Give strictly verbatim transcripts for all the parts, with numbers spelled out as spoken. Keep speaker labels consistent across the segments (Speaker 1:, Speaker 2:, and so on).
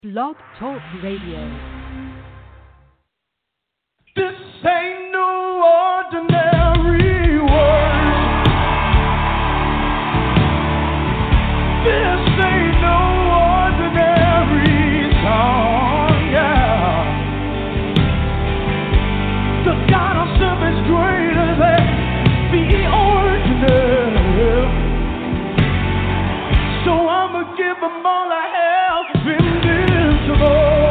Speaker 1: Blog Talk Radio.
Speaker 2: This ain't no ordinary world. This ain't no ordinary song, yeah. The God I serve is greater than the ordinary. So I'ma give them all I have been visible.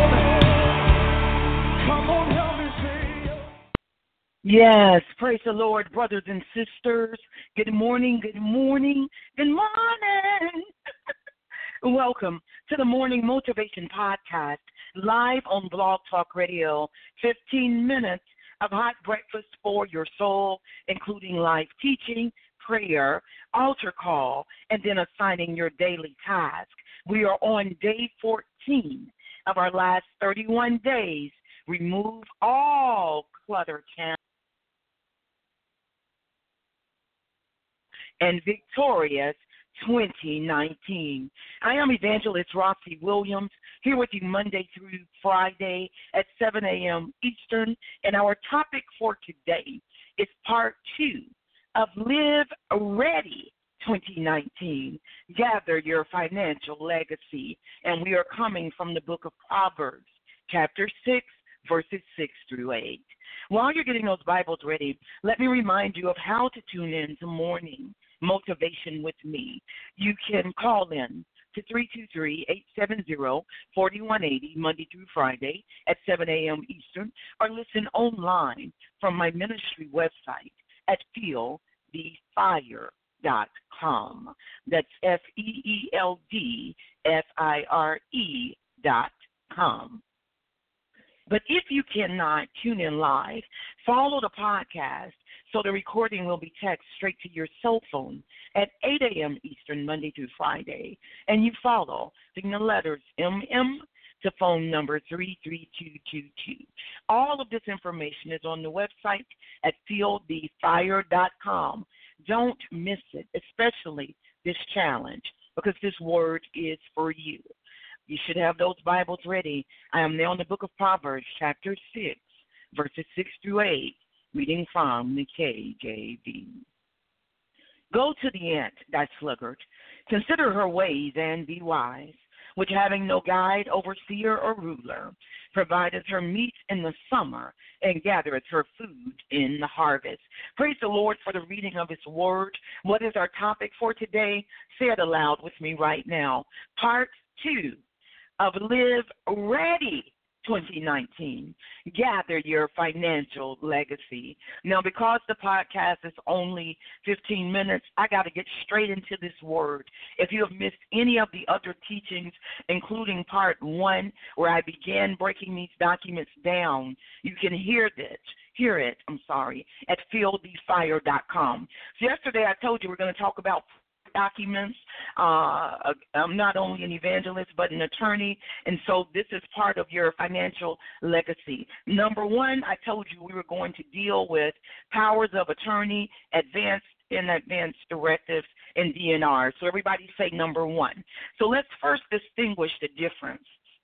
Speaker 3: Yes, praise the Lord, brothers and sisters. Good morning, good morning, good morning. Welcome to the Morning Motivation Podcast, live on Blog Talk Radio. fifteen minutes of hot breakfast for your soul, including live teaching, prayer, altar call, and then assigning your daily task. We are on day fourteen of our last thirty-one days. Remove all clutter, can and victorious twenty nineteen. I am Evangelist Roxy Williams, here with you Monday through Friday at seven a.m. Eastern, and our topic for today is part two of Live Ready twenty nineteen, Gather Your Financial Legacy, and we are coming from the book of Proverbs, chapter six, verses six through eight. While you're getting those Bibles ready, let me remind you of how to tune in to Morning Motivation with me. You can call in to three two three, eight seven zero, four one eight zero Monday through Friday at seven a.m. Eastern, or listen online from my ministry website at feel the fire dot com. That's F E E L D F I R E dot com. But if you cannot tune in live, follow the podcast so the recording will be texted straight to your cell phone at eight a.m. Eastern, Monday through Friday. And you follow the letters M M to phone number three three two two two. All of this information is on the website at feel the fire dot com. Don't miss it, especially this challenge, because this word is for you. You should have those Bibles ready. I am now in the book of Proverbs, chapter six, verses six through eight, reading from the K J V. Go to the ant, thy sluggard, consider her ways and be wise, which having no guide, overseer, or ruler, provideth her meat in the summer and gathereth her food in the harvest. Praise the Lord for the reading of his word. What is our topic for today? Say it aloud with me right now. Part two of Live Ready twenty nineteen, Gather Your Financial Legacy. Now, because the podcast is only fifteen minutes, I got to get straight into this word. If you have missed any of the other teachings, including part one, where I began breaking these documents down, you can hear this. Hear it, I'm sorry, at feel the fire dot com. So yesterday I told you we're going to talk about documents. Uh, I'm not only an evangelist, but an attorney, and so this is part of your financial legacy. Number one, I told you we were going to deal with powers of attorney, advanced and advanced directives, and D N R. So everybody say number one. So let's first distinguish the difference.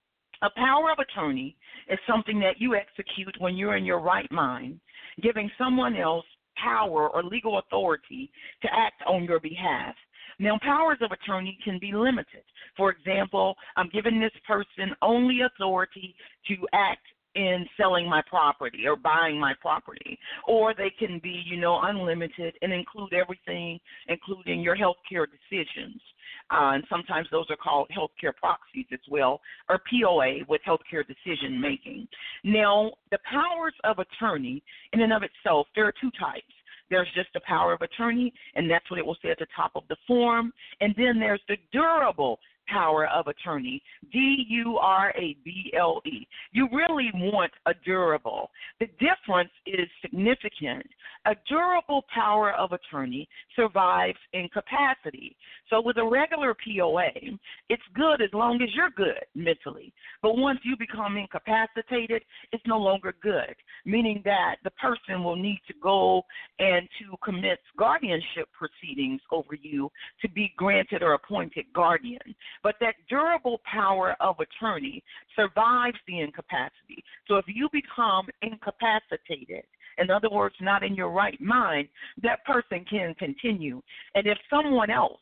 Speaker 3: A power of attorney is something that you execute when you're in your right mind, giving someone else power or legal authority to act on your behalf. Now, powers of attorney can be limited. For example, I'm giving this person only authority to act in selling my property or buying my property. Or they can be, you know, unlimited and include everything, including your health care decisions. Uh, and sometimes those are called healthcare proxies as well, or P O A with healthcare decision making. Now, the powers of attorney, in and of itself, there are two types. There's just the power of attorney, and that's what it will say at the top of the form. And then there's the durable power of attorney, D U R A B L E. You really want a durable. The difference is significant. A durable power of attorney survives incapacity. So with a regular P O A, it's good as long as you're good mentally. But once you become incapacitated, it's no longer good, meaning that the person will need to go and to commence guardianship proceedings over you to be granted or appointed guardian. But that durable power of attorney survives the incapacity. So if you become incapacitated, in other words, not in your right mind, that person can continue. And if someone else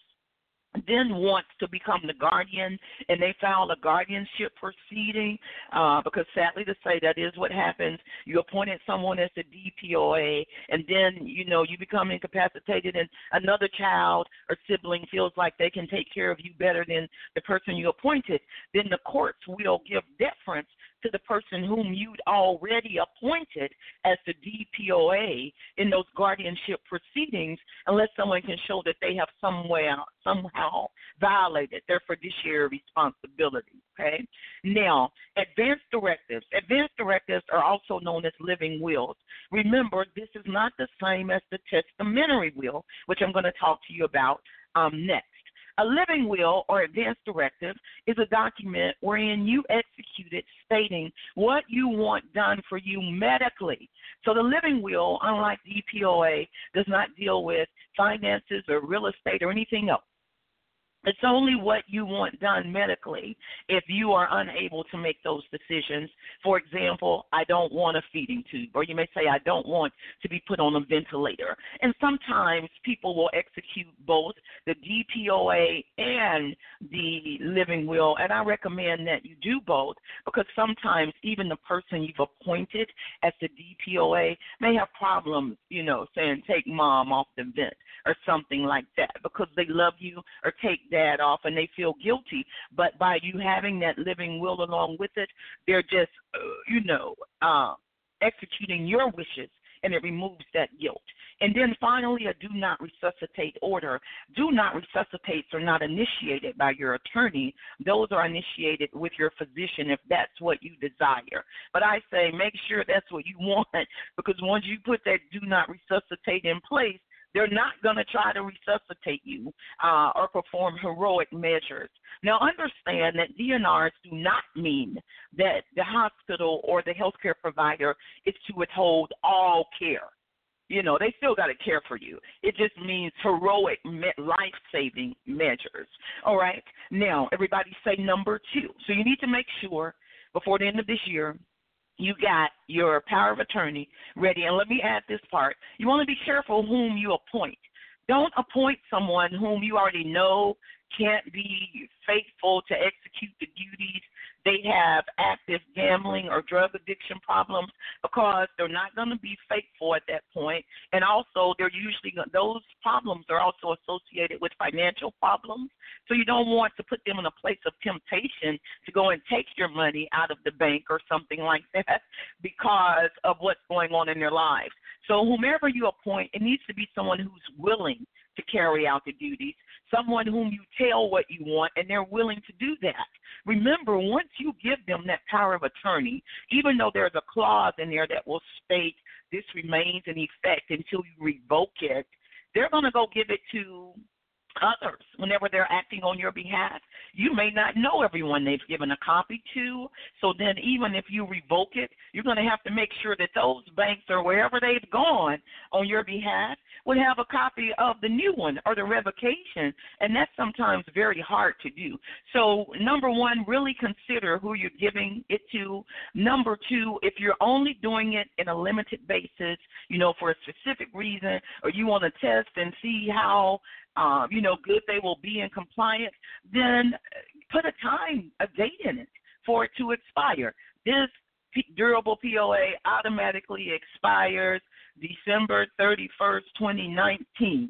Speaker 3: then wants to become the guardian and they file a guardianship proceeding, uh, because sadly to say that is what happens. You appointed someone as the D P O A and then, you know, you become incapacitated and another child or sibling feels like they can take care of you better than the person you appointed, then the courts will give deference to the person whom you'd already appointed as the D P O A in those guardianship proceedings, unless someone can show that they have somewhere, somehow violated their fiduciary responsibility, okay? Now, advance directives. Advance directives are also known as living wills. Remember, this is not the same as the testamentary will, which I'm going to talk to you about um, next. A living will or advance directive is a document wherein you execute it stating what you want done for you medically. So the living will, unlike the D P O A, does not deal with finances or real estate or anything else. It's only what you want done medically if you are unable to make those decisions. For example, I don't want a feeding tube, or you may say I don't want to be put on a ventilator. And sometimes people will execute both the D P O A and the living will, and I recommend that you do both because sometimes even the person you've appointed as the D P O A may have problems, you know, saying take mom off the vent or something like that because they love you, or take dad off and they feel guilty. But by you having that living will along with it, they're just, uh, you know, uh, executing your wishes, and it removes that guilt. And then finally, a do not resuscitate order. Do not resuscitates are not initiated by your attorney. Those are initiated with your physician if that's what you desire. But I say make sure that's what you want, because once you put that do not resuscitate in place, they're not going to try to resuscitate you uh, or perform heroic measures. Now, understand that D N Rs do not mean that the hospital or the healthcare provider is to withhold all care. You know, they still got to care for you. It just means heroic, life-saving measures. All right? Now, everybody say number two. So you need to make sure before the end of this year you got your power of attorney ready. And let me add this part. You want to be careful whom you appoint. Don't appoint someone whom you already know can't be faithful to execute the duties. They have active gambling or drug addiction problems, because they're not going to be faithful at that point. And also, they're usually, those problems are also associated with financial problems. So you don't want to put them in a place of temptation to go and take your money out of the bank or something like that because of what's going on in their lives. So whomever you appoint, it needs to be someone who's willing to carry out the duties, someone whom you tell what you want, and they're willing to do that. Remember, once you give them that power of attorney, even though there's a clause in there that will state this remains in effect until you revoke it, they're going to go give it to others whenever they're acting on your behalf. You may not know everyone they've given a copy to, so then even if you revoke it, you're going to have to make sure that those banks or wherever they've gone on your behalf would have a copy of the new one or the revocation, and that's sometimes very hard to do. So number one, really consider who you're giving it to. Number two, if you're only doing it in a limited basis, you know, for a specific reason, or you want to test and see how Um, you know, good they will be in compliance, then put a time, a date in it for it to expire. This P- durable P O A automatically expires December thirty-first, twenty nineteen.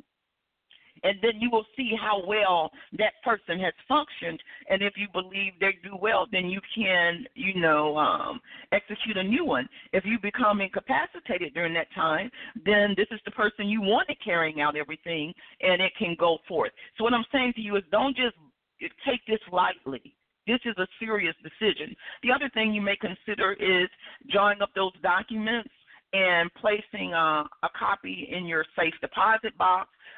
Speaker 3: And then you will see how well that person has functioned. And if you believe they do well, then you can, you know, um, execute a new one. If you become incapacitated during that time, then this is the person you wanted carrying out everything, and it can go forth. So what I'm saying to you is don't just take this lightly. This is a serious decision. The other thing you may consider is drawing up those documents and placing uh, a copy in your safe deposit box,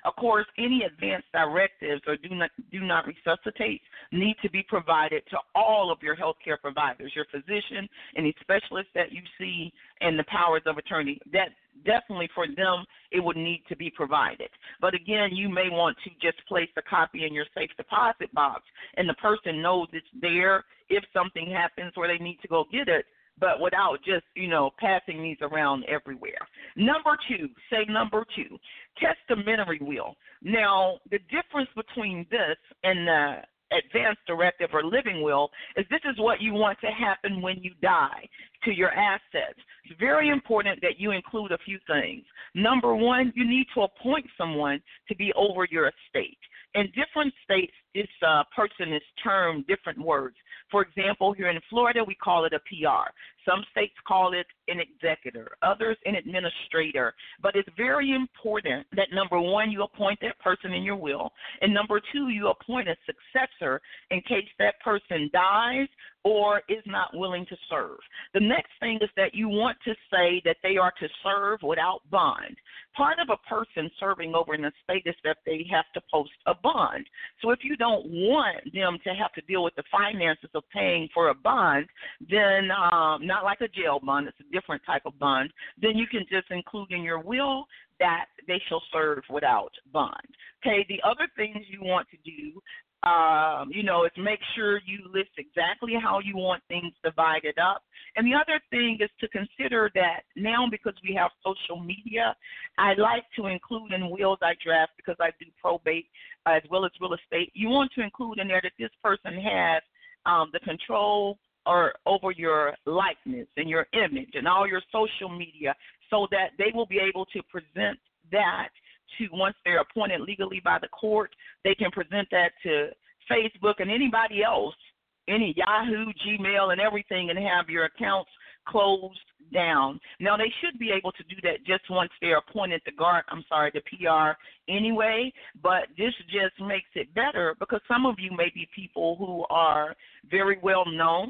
Speaker 3: Of course, any advance directives or do not do not resuscitate need to be provided to all of your healthcare providers, your physician, any specialist that you see, and the powers of attorney. That definitely for them, it would need to be provided. But again, you may want to just place a copy in your safe deposit box, and the person knows it's there if something happens where they need to go get it, but without just, you know, passing these around everywhere. Number two, say number two, testamentary will. Now, the difference between this and the advance directive or living will is this is what you want to happen when you die to your assets. It's very important that you include a few things. Number one, you need to appoint someone to be over your estate. In different states, this uh, person is termed different words. For example, here in Florida, we call it a P R. Some states call it an executor, others an administrator. But it's very important that, number one, you appoint that person in your will, and number two, you appoint a successor in case that person dies or is not willing to serve. The next thing is that you want to say that they are to serve without bond. Part of a person serving over an estate is that they have to post a bond. So if you don't want them to have to deal with the finances of paying for a bond, then um, not like a jail bond, it's a different type of bond, then you can just include in your will that they shall serve without bond. Okay, the other things you want to do Um, you know, is make sure you list exactly how you want things divided up. And the other thing is to consider that now, because we have social media, I like to include in wills I draft, because I do probate uh, as well as real estate, you want to include in there that this person has um, the control or over your likeness and your image and all your social media, so that they will be able to present that to, once they're appointed legally by the court, they can present that to Facebook and anybody else, any Yahoo, Gmail, and everything, and have your accounts closed down. Now, they should be able to do that just once they're appointed the guard, I'm sorry, the P R anyway, but this just makes it better because some of you may be people who are very well known,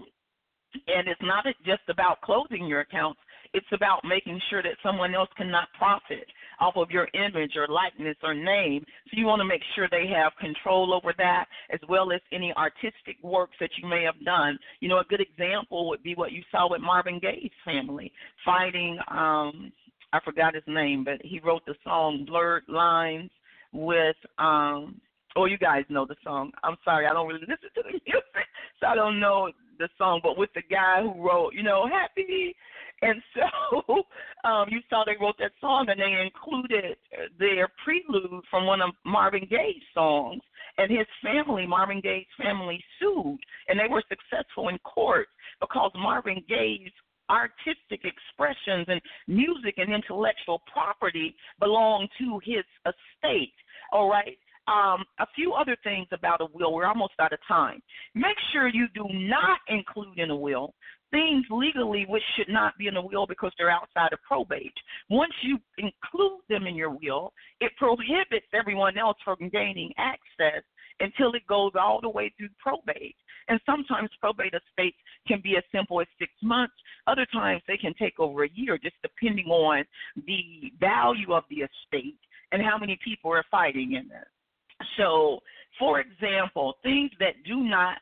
Speaker 3: and it's not just about closing your accounts. It's about making sure that someone else cannot profit off of your image or likeness or name. So you want to make sure they have control over that, as well as any artistic works that you may have done. You know, a good example would be what you saw with Marvin Gaye's family fighting, um, I forgot his name, but he wrote the song Blurred Lines with, um, oh, you guys know the song. I'm sorry, I don't really listen to the music, so I don't know the song, but with the guy who wrote, you know, Happy. And so um, you saw they wrote that song, and they included their prelude from one of Marvin Gaye's songs. And his family, Marvin Gaye's family, sued, and they were successful in court because Marvin Gaye's artistic expressions and music and intellectual property belonged to his estate. All right. Um, a few other things about a will. We're almost out of time. Make sure you do not include in a will things legally which should not be in a will because they're outside of probate. Once you include them in your will, it prohibits everyone else from gaining access until it goes all the way through probate. And sometimes probate estates can be as simple as six months. Other times they can take over a year, just depending on the value of the estate and how many people are fighting in it. So, for example, things that do not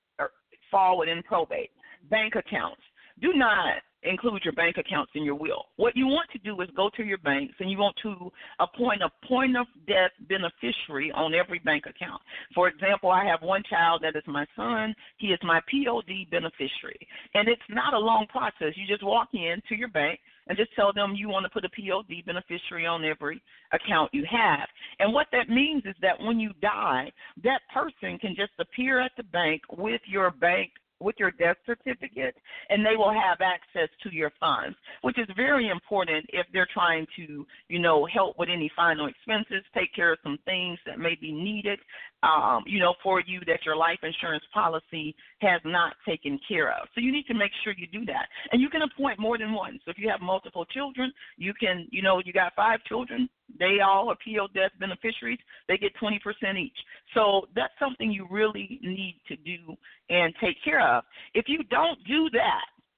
Speaker 3: fall within probate, bank accounts. Do not include your bank accounts in your will. What you want to do is go to your banks and you want to appoint a point of death beneficiary on every bank account. For example, I have one child that is my son. He is my P O D beneficiary. And it's not a long process. You just walk in to your bank and just tell them you want to put a P O D beneficiary on every account you have. And what that means is that when you die, that person can just appear at the bank with your bank with your death certificate, and they will have access to your funds, which is very important if they're trying to, you know, help with any final expenses, take care of some things that may be needed, um, you know, for you that your life insurance policy has not taken care of. So you need to make sure you do that. And you can appoint more than one. So if you have multiple children, you can, you know, you got five children, they all are P O death beneficiaries. They get twenty percent each. So that's something you really need to do and take care of. If you don't do that,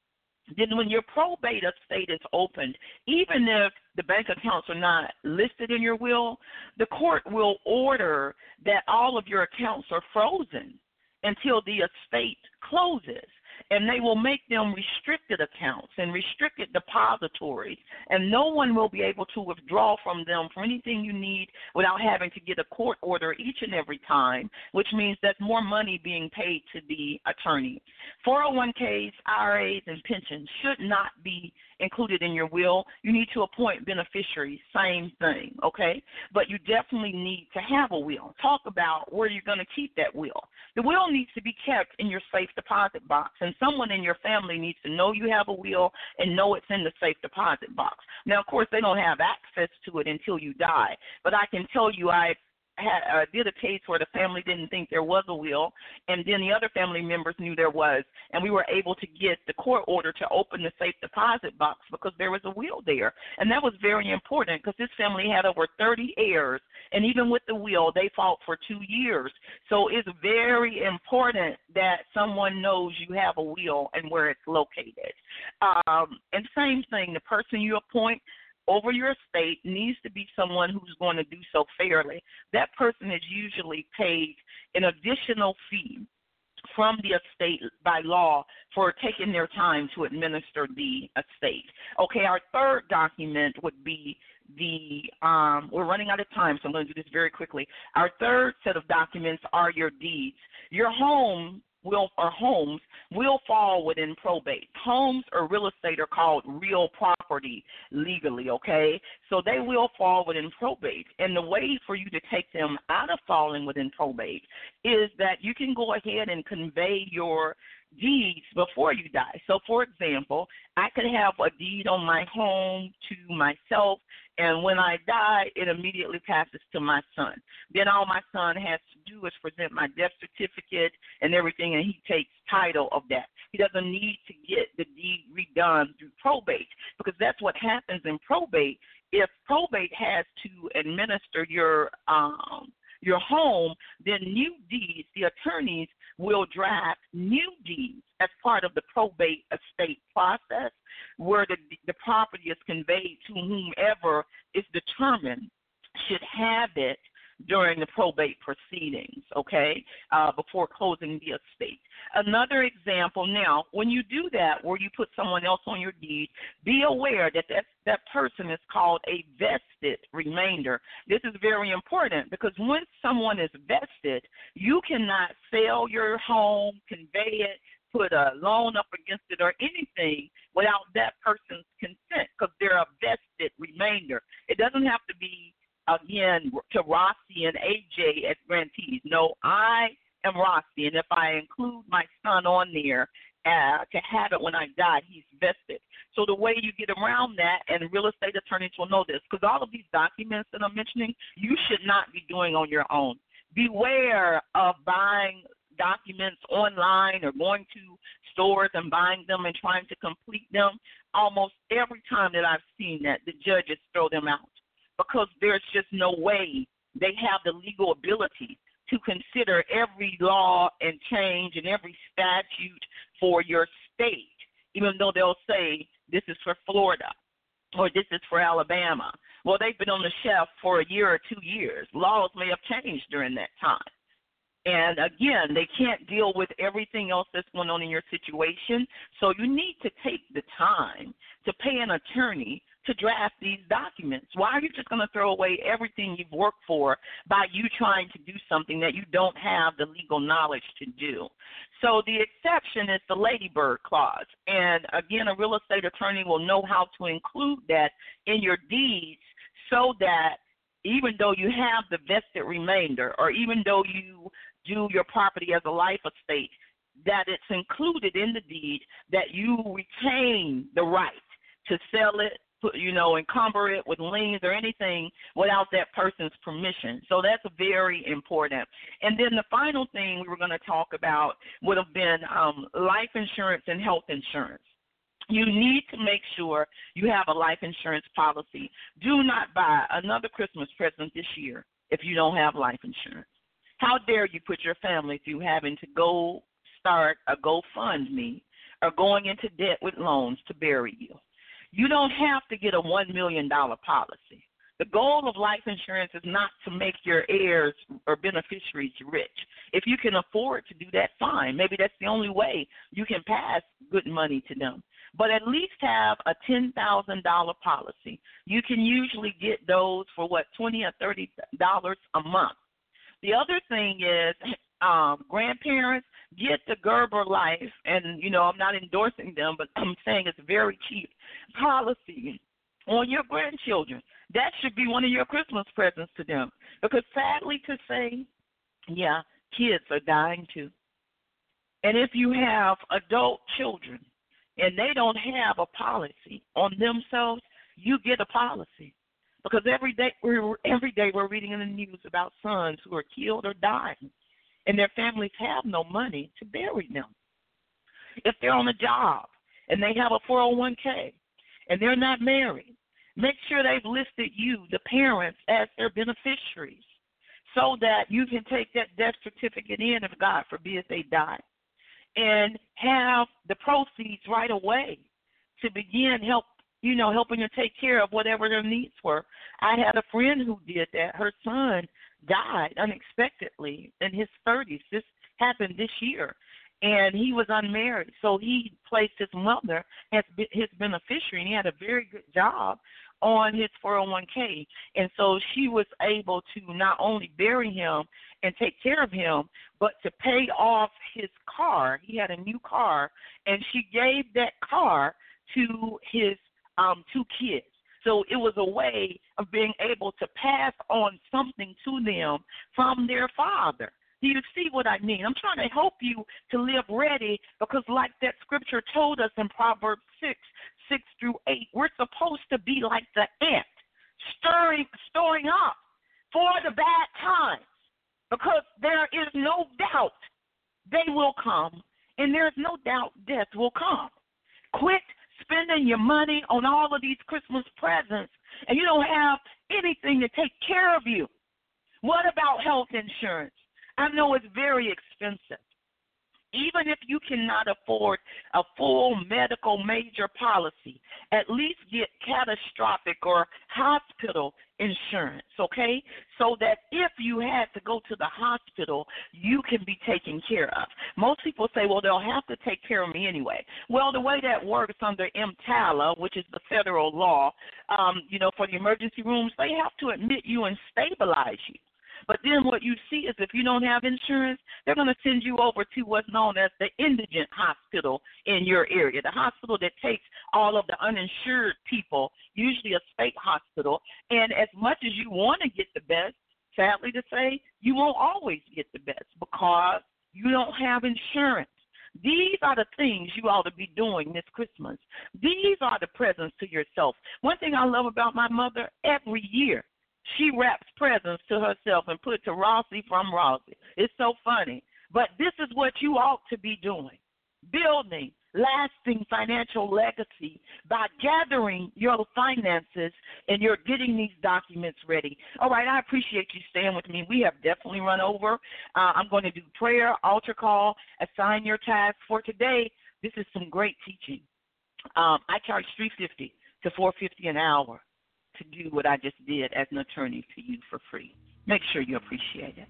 Speaker 3: Then when your probate estate is opened, even if the bank accounts are not listed in your will, the court will order that all of your accounts are frozen until the estate closes. And they will make them restricted accounts and restricted depositories, and no one will be able to withdraw from them for anything you need without having to get a court order each and every time, which means there's more money being paid to the attorney. four oh one k's, I R A's, and pensions should not be included in your will. You need to appoint beneficiaries, same thing, okay? But you definitely need to have a will. Talk about where you're going to keep that will. The will needs to be kept in your safe deposit box, and someone in your family needs to know you have a will and know it's in the safe deposit box. Now, of course, they don't have access to it until you die, but I can tell you I had uh, did a case where the family didn't think there was a will, and then the other family members knew there was, and we were able to get the court order to open the safe deposit box because there was a will there. And that was very important because this family had over thirty heirs, and even with the will, they fought for two years. So it's very important that someone knows you have a will and where it's located. Um, and same thing, the person you appoint over your estate needs to be someone who's going to do so fairly. That person is usually paid an additional fee from the estate by law for taking their time to administer the estate. Okay, our third document would be the, um, we're running out of time, so I'm going to do this very quickly. Our third set of documents are your deeds. Your home will or homes will fall within probate. Homes or real estate are called real property legally, okay? So they will fall within probate. And the way for you to take them out of falling within probate is that you can go ahead and convey your deeds before you die. So, for example, I could have a deed on my home to myself, and when I die, it immediately passes to my son. Then all my son has to do is present my death certificate and everything, and he takes title of that. He doesn't need to get the deed redone through probate, because that's what happens in probate. If probate has to administer your um, your home, then new deeds, the attorneys will draft new deeds as part of the probate estate process, where the, the property is conveyed to whomever is determined should have it during the probate proceedings, okay, uh, before closing the estate. Another example, now, when you do that, where you put someone else on your deed, be aware that that, that person is called a vested remainder. This is very important because once someone is vested, you cannot sell your home, convey it, put a loan up against it or anything without that person's consent, because they're a vested remainder. It doesn't have to be, again, to Rossi and A J as grantees. No, I am Rossi, and if I include my son on there uh, to have it when I die, he's vested. So the way you get around that, and real estate attorneys will know this, because all of these documents that I'm mentioning, you should not be doing on your own. Beware of buying documents online or going to stores and buying them and trying to complete them. Almost every time that I've seen that, the judges throw them out, because there's just no way they have the legal ability to consider every law and change and every statute for your state, even though they'll say this is for Florida or this is for Alabama. Well, they've been on the shelf for a year or two years. Laws may have changed during that time. And, again, they can't deal with everything else that's going on in your situation. So you need to take the time to pay an attorney to draft these documents. Why are you just going to throw away everything you've worked for by you trying to do something that you don't have the legal knowledge to do? So the exception is the Ladybird Clause. And, again, a real estate attorney will know how to include that in your deeds so that even though you have the vested remainder, or even though you do your property as a life estate, that it's included in the deed that you retain the right to sell it, you know, encumber it with liens or anything without that person's permission. So that's very important. And then the final thing we were going to talk about would have been um, life insurance and health insurance. You need to make sure you have a life insurance policy. Do not buy another Christmas present this year if you don't have life insurance. How dare you put your family through having to go start a GoFundMe are going into debt with loans to bury you. You don't have to get a one million dollars policy. The goal of life insurance is not to make your heirs or beneficiaries rich. If you can afford to do that, fine. Maybe that's the only way you can pass good money to them. But at least have a ten thousand dollars policy. You can usually get those for, what, twenty dollars or thirty dollars a month. The other thing is, um, grandparents, get the Gerber Life, and, you know, I'm not endorsing them, but I'm saying it's very cheap policy on your grandchildren. That should be one of your Christmas presents to them. Because sadly to say, yeah, kids are dying too. And if you have adult children and they don't have a policy on themselves, you get a policy. Because every day we're, every day we're reading in the news about sons who are killed or dying, and their families have no money to bury them. If they're on a job and they have a four oh one k and they're not married, make sure they've listed you, the parents, as their beneficiaries so that you can take that death certificate in if, God forbid, they die, and have the proceeds right away to begin help, you know, helping to take care of whatever their needs were. I had a friend who did that. Her son died unexpectedly in his thirties. This happened this year. And he was unmarried, so he placed his mother as his beneficiary, and he had a very good job on his four oh one k. And so she was able to not only bury him and take care of him, but to pay off his car. He had a new car, and she gave that car to his um, two kids. So it was a way of being able to pass on something to them from their father. Do you see what I mean? I'm trying to help you to live ready, because like that scripture told us in Proverbs six, six through eight, we're supposed to be like the ant, stirring, storing up for the bad times, because there is no doubt they will come, and there is no doubt death will come. Quit spending your money on all of these Christmas presents, and you don't have anything to take care of you. What about health insurance? I know it's very expensive. Even if you cannot afford a full medical major policy, at least get catastrophic or hospital insurance, okay? So that if you had to go to the hospital, you can be taken care of. Most people say, well, they'll have to take care of me anyway. Well, the way that works under EMTALA, which is the federal law, um, you know, for the emergency rooms, they have to admit you and stabilize you. But then what you see is if you don't have insurance, they're going to send you over to what's known as the indigent hospital in your area, the hospital that takes all of the uninsured people, usually a state hospital. And as much as you want to get the best, sadly to say, you won't always get the best because you don't have insurance. These are the things you ought to be doing this Christmas. These are the presents to yourself. One thing I love about my mother, every year, she wraps presents to herself and put to Rossi from Rossi. It's so funny. But this is what you ought to be doing, building lasting financial legacy by gathering your finances and you're getting these documents ready. All right, I appreciate you staying with me. We have definitely run over. Uh, I'm going to do prayer, altar call, assign your task. For today, this is some great teaching. Um, I charge three hundred fifty dollars to four hundred fifty dollars an hour to do what I just did as an attorney to you for free. Make sure you appreciate it.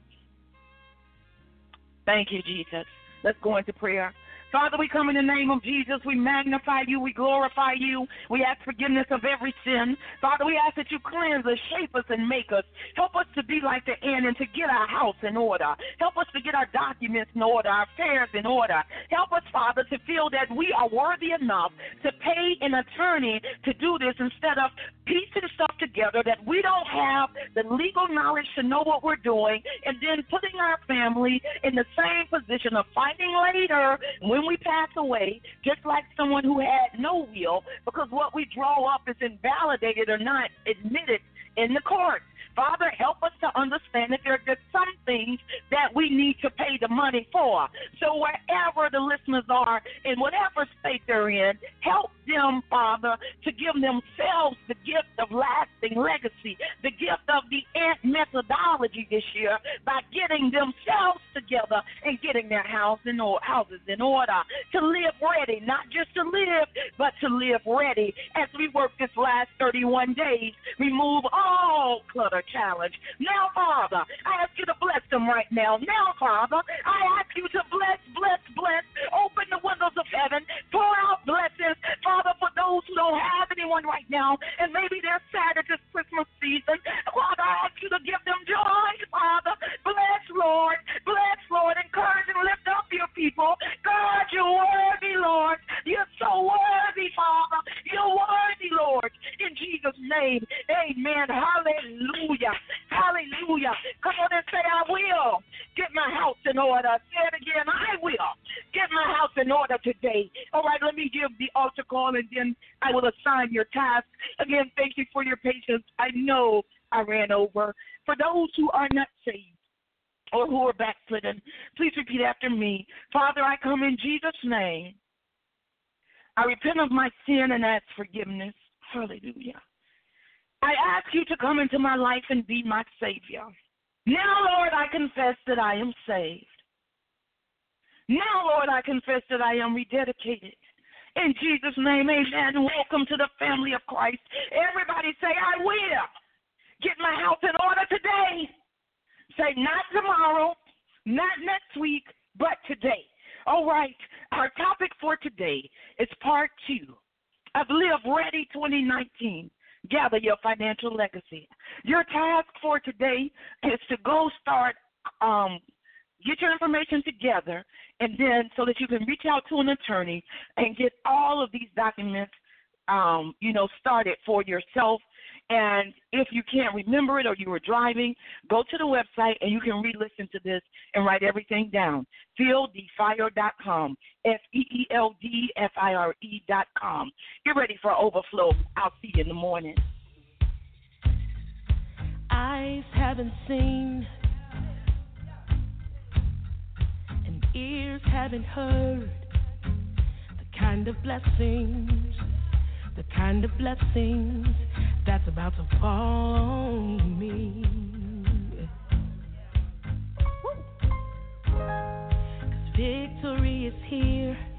Speaker 3: Thank you, Jesus. Let's go into prayer. Father, we come in the name of Jesus. We magnify you. We glorify you. We ask forgiveness of every sin. Father, we ask that you cleanse us, shape us, and make us. Help us to be like the ant and to get our house in order. Help us to get our documents in order, our affairs in order. Help us, Father, to feel that we are worthy enough to pay an attorney to do this instead of piecing stuff together that we don't have the legal knowledge to know what we're doing and then putting our family in the same position of fighting later when we pass away, just like someone who had no will, because what we draw up is invalidated or not admitted in the court. Father, help us to understand that there are just some things that we need to pay the money for. So wherever the listeners are, in whatever state they're in, Help them, Father, to give themselves the gift of lasting legacy, the gift of the ant methodology this year by getting themselves together and getting their house in or- houses in order to live ready, not just to live, but to live ready. As we work this last thirty-one days, remove all clutter challenge. Now, Father, I ask you to bless them right now. Now, Father, I ask you to bless, bless, bless. Open the windows of heaven. Pour out blessings, Father, for those who don't have anyone right now, and maybe they're sad at this Christmas season. Father, I ask you to give them joy, Father. Bless, Lord. Bless, Lord. Encourage and lift up your people. God, you're worthy, Lord. You're so worthy, Father. You're worthy, Lord. In Jesus' name, amen. Hallelujah. Hallelujah. Come on and say, I will get my house in order. Say it again. I will get my house in order today. All right, let me give the altar call, and then I will assign your task. Again, thank you for your patience. I know I ran over. For those who are not saved or who are backslidden, please repeat after me. Father, I come in Jesus' name. I repent of my sin and ask forgiveness. Hallelujah. I ask you to come into my life and be my Savior. Now, Lord, I confess that I am saved. Now, Lord, I confess that I am rededicated. In Jesus' name, amen. Welcome to the family of Christ. Everybody say, I will get my house in order today. Say, not tomorrow, not next week, but today. All right, our topic for today is part two of Live Ready twenty nineteen. Gather your financial legacy. Your task for today is to go start, um, get your information together, and then so that you can reach out to an attorney and get all of these documents, um, you know, started for yourself. And if you can't remember it or you were driving, go to the website and you can re-listen to this and write everything down. Field D Fire dot com, F E E L D F I R E dot com. Get ready for overflow. I'll see you in the morning.
Speaker 1: Eyes haven't seen and ears haven't heard the kind of blessings, the kind of blessings that's about to fall on me. 'Cause victory is here.